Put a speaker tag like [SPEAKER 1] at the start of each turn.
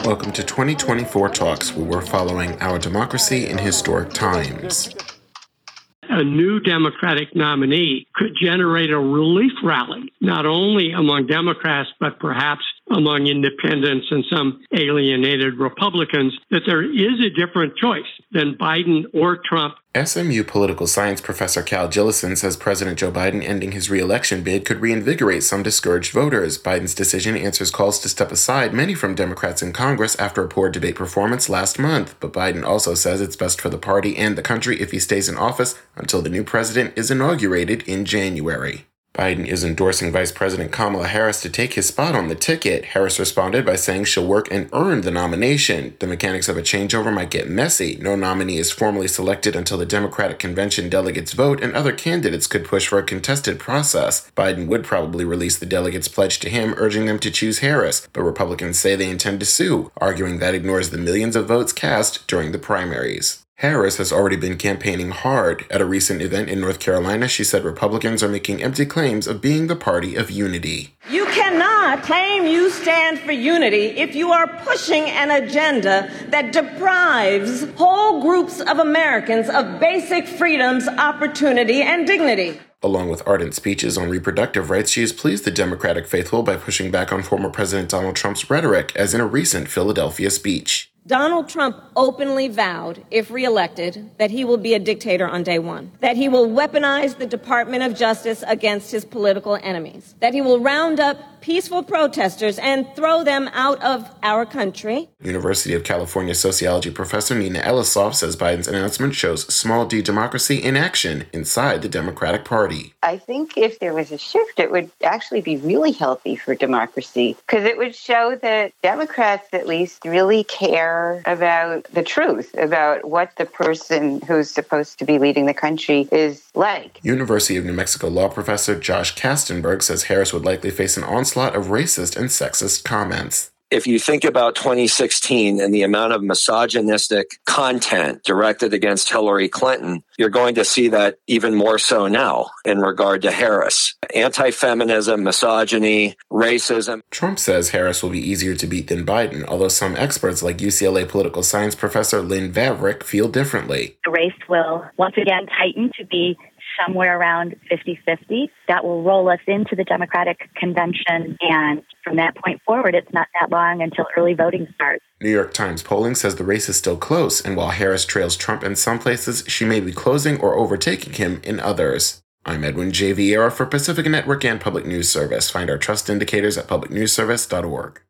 [SPEAKER 1] Welcome to 2024 Talks, where we're following our democracy in historic times.
[SPEAKER 2] A new Democratic nominee could generate a relief rally, not only among Democrats, but perhaps among independents and some alienated Republicans, that there is a different choice than Biden or Trump.
[SPEAKER 1] SMU political science professor Cal Jillison says President Joe Biden ending his re-election bid could reinvigorate some discouraged voters. Biden's decision answers calls to step aside many from Democrats in Congress after a poor debate performance last month. But Biden also says it's best for the party and the country if he stays in office until the new president is inaugurated in January. Biden is endorsing Vice President Kamala Harris to take his spot on the ticket. Harris responded by saying she'll work and earn the nomination. The mechanics of a changeover might get messy. No nominee is formally selected until the Democratic convention delegates vote, and other candidates could push for a contested process. Biden would probably release the delegates' pledge to him, urging them to choose Harris, but Republicans say they intend to sue, arguing that ignores the millions of votes cast during the primaries. Harris has already been campaigning hard. At a recent event in North Carolina, she said Republicans are making empty claims of being the party of unity.
[SPEAKER 3] You cannot claim you stand for unity if you are pushing an agenda that deprives whole groups of Americans of basic freedoms, opportunity, and dignity.
[SPEAKER 1] Along with ardent speeches on reproductive rights, she has pleased the Democratic faithful by pushing back on former President Donald Trump's rhetoric, as in a recent Philadelphia speech.
[SPEAKER 3] Donald Trump openly vowed, if reelected, that he will be a dictator on day one, that he will weaponize the Department of Justice against his political enemies, that he will round up peaceful protesters and throw them out of our country.
[SPEAKER 1] University of California sociology professor Nina Elisoff says Biden's announcement shows small d democracy in action inside the Democratic Party.
[SPEAKER 4] I think if there was a shift, it would actually be really healthy for democracy, because it would show that Democrats at least really care about the truth, about what the person who's supposed to be leading the country is like.
[SPEAKER 1] University of New Mexico law professor Josh Kastenberg says Harris would likely face an onslaught of racist and sexist comments.
[SPEAKER 5] If you think about 2016 and the amount of misogynistic content directed against Hillary Clinton, you're going to see that even more so now in regard to Harris. Anti-feminism, misogyny, racism.
[SPEAKER 1] Trump says Harris will be easier to beat than Biden, although some experts like UCLA political science professor Lynn Vavreck feel differently.
[SPEAKER 6] The race will once again tighten to be somewhere around 50-50. That will roll us into the Democratic convention, and from that point forward, it's not that long until early voting starts.
[SPEAKER 1] New York Times polling says the race is still close, and while Harris trails Trump in some places, she may be closing or overtaking him in others. I'm Edwin J. Vieira for Pacifica Network and Public News Service. Find our trust indicators at publicnewsservice.org.